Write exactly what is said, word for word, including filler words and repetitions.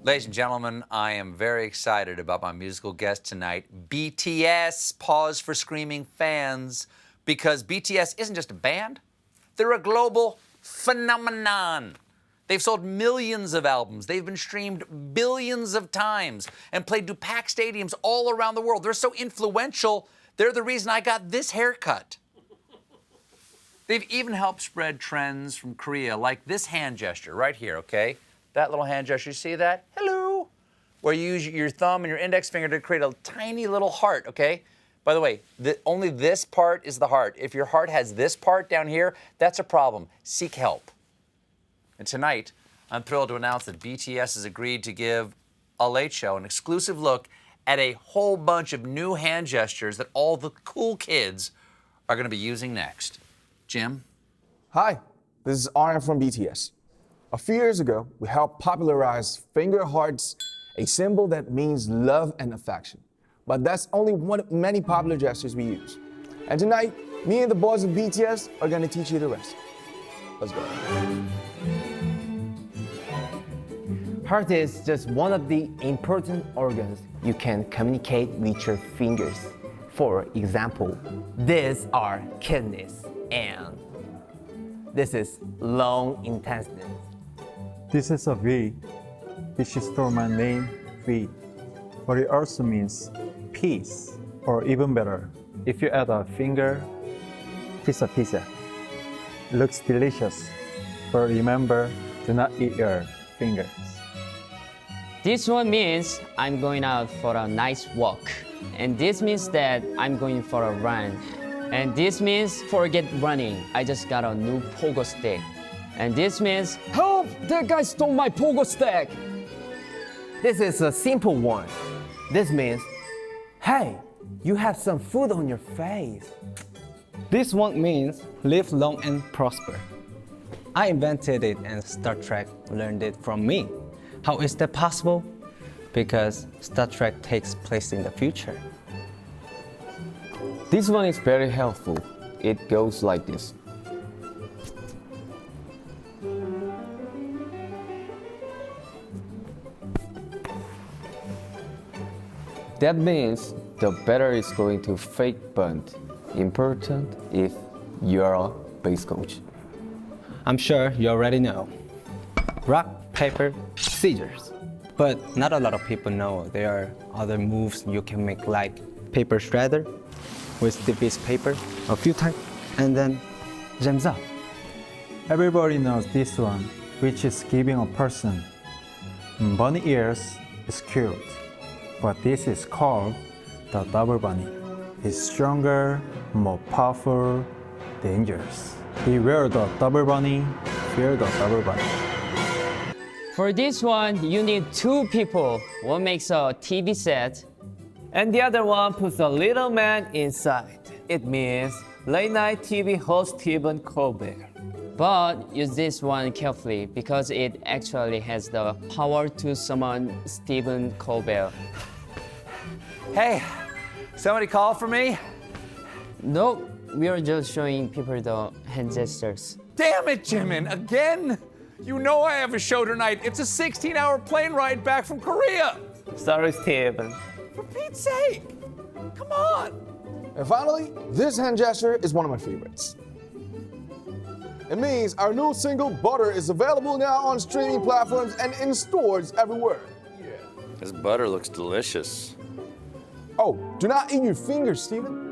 Ladies and gentlemen, I am very excited about my musical guest tonight, B T S. Pause for screaming fans, because B T S isn't just a band, they're a global phenomenon. They've sold millions of albums. They've been streamed billions of times and played to packed stadiums all around the world. They're so influential, they're the reason I got this haircut. They've even helped spread trends from Korea, like this hand gesture right here, okay? That little hand gesture, you see that? Hello. Where you use your thumb and your index finger to create a tiny little heart, okay? By the way, the, only this part is the heart. If your heart has this part down here, that's a problem. Seek help. And tonight, I'm thrilled to announce that B T S has agreed to give A Late Show an exclusive look at a whole bunch of new hand gestures that all the cool kids are gonna be using next. Jim? Hi, this is Arya from B T S. A few years ago, we helped popularize finger hearts, a symbol that means love and affection. But that's only one of many popular gestures we use. And tonight, me and the boys of B T S are gonna teach you the rest. Let's go. Heart is just one of the important organs you can communicate with your fingers. For example, these are kidneys and this is lung intestines. This is a V, which is from my name, V. But it also means peace, or even better, if you add a finger, pizza pizza. Looks delicious, but remember, do not eat your fingers. This one means I'm going out for a nice walk. And this means that I'm going for a run. And this means forget running. I just got a new pogo stick. And this means, help! That guy stole my pogo stick! This is a simple one. This means, hey, you have some food on your face. This one means live long and prosper. I invented it and Star Trek learned it from me. How is that possible? Because Star Trek takes place in the future. This one is very helpful. It goes like this. That means the batter is going to fake bunt. Important if you're a base coach. I'm sure you already know. Rock, paper, scissors. But not a lot of people know there are other moves you can make, like paper shredder with the piece of paper a few times and then jams up. Everybody knows this one, which is giving a person bunny ears is cute. But this is called the double bunny. It's stronger, more powerful, dangerous. Beware the double bunny, fear the double bunny. For this one, you need two people. One makes a T V set, And the other one puts a little man inside. It means late night T V host Stephen Colbert. but use this one carefully because it actually has the power to summon Stephen Colbert. Hey, somebody call for me? No, we are just showing people the hand gestures. Damn it, Jimin, again? You know I have a show tonight. It's a sixteen hour plane ride back from Korea. Sorry, Stephen. For Pete's sake, come on. And finally, this hand gesture is one of my favorites. It means our new single, Butter, is available now on streaming platforms and in stores everywhere. This butter looks delicious. Oh, do not eat your fingers, Stephen.